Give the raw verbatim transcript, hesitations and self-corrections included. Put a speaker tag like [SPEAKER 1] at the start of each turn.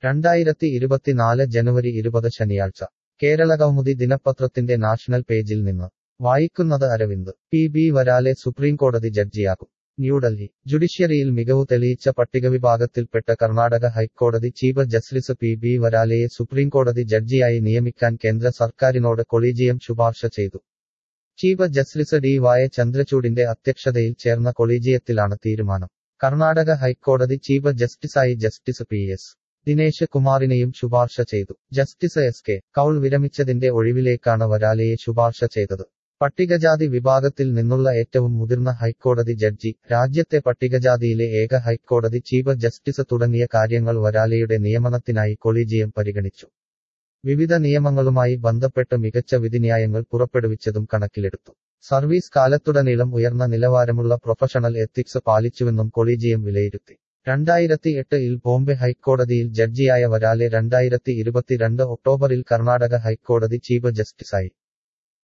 [SPEAKER 1] രണ്ടായിരത്തി ഇരുപത്തിനാല് ജനുവരി ഇരുപത് ശനിയാഴ്ച കേരളകൗമുദി ദിനപത്രത്തിന്റെ നാഷണൽ പേജിൽ നിന്ന് വായിക്കുന്നത് അരവിന്ദ്. പി ബി വരാലെ സുപ്രീംകോടതി ജഡ്ജിയാകും. ന്യൂഡൽഹി. ജുഡീഷ്യറിയിൽ മികവു തെളിയിച്ച പട്ടികവിഭാഗത്തിൽപ്പെട്ട കർണാടക ഹൈക്കോടതി ചീഫ് ജസ്റ്റിസ് പി ബി വരാലെയെ സുപ്രീംകോടതി ജഡ്ജിയായി നിയമിക്കാൻ കേന്ദ്ര സർക്കാരിനോട് കൊളീജിയം ശുപാർശ ചെയ്തു. ചീഫ് ജസ്റ്റിസ് ഡി വൈ ചന്ദ്രചൂഡിന്റെ അധ്യക്ഷതയിൽ ചേർന്ന കൊളീജിയത്തിലാണ് തീരുമാനം. കർണാടക ഹൈക്കോടതി ചീഫ് ജസ്റ്റിസായി ജസ്റ്റിസ് പി എസ് ദിനേശ് കുമാറിനെയും ശുപാർശ ചെയ്തു. ജസ്റ്റിസ് എസ് കെ കൗൾ വിരമിച്ചതിന്റെ ഒഴിവിലേക്കാണ് വരാലെയെ ശുപാർശ ചെയ്തത്. പട്ടികജാതി വിഭാഗത്തിൽ നിന്നുള്ള ഏറ്റവും മുതിർന്ന ഹൈക്കോടതി ജഡ്ജി, രാജ്യത്തെ പട്ടികജാതിയിലെ ഏക ഹൈക്കോടതി ചീഫ് ജസ്റ്റിസ് തുടങ്ങിയ കാര്യങ്ങൾ വരാലെയുടെ നിയമനത്തിനായി കൊളീജിയം പരിഗണിച്ചു. വിവിധ നിയമങ്ങളുമായി ബന്ധപ്പെട്ട് മികച്ച വിധിന്യായങ്ങൾ പുറപ്പെടുവിച്ചതും കണക്കിലെടുത്തു. സർവീസ് കാലത്തുടനീളം ഉയർന്ന നിലവാരമുള്ള പ്രൊഫഷണൽ എത്തിക്സ് പാലിച്ചുവെന്നും കൊളീജിയം വിലയിരുത്തി. രണ്ടായിരത്തി എട്ടിൽ ബോംബെ ഹൈക്കോടതിയിൽ ജഡ്ജിയായ വരാലെ രണ്ടായിരത്തി ഇരുപത്തിരണ്ട് ഒക്ടോബറിൽ കർണാടക ഹൈക്കോടതി ചീഫ് ജസ്റ്റിസായി.